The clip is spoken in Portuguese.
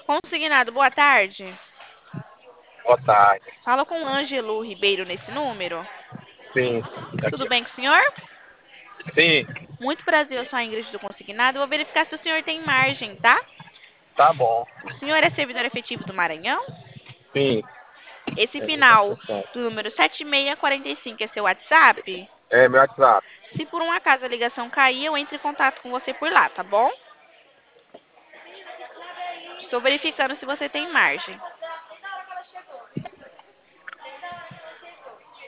Consignado, boa tarde. Boa tarde. Fala com o Ângelo Ribeiro nesse número. Sim, Tudo aqui. bem com o senhor? Sim, Muito prazer, eu sou a Ingrid do Consignado. Eu vou verificar se o senhor tem margem, tá? tá bom. O senhor é servidor efetivo do Maranhão? Sim, Esse é final construção. do número 7645 é seu WhatsApp? É meu WhatsApp. Se por um acaso a ligação cair, eu entro em contato com você por lá, tá bom? Estou verificando se você tem margem.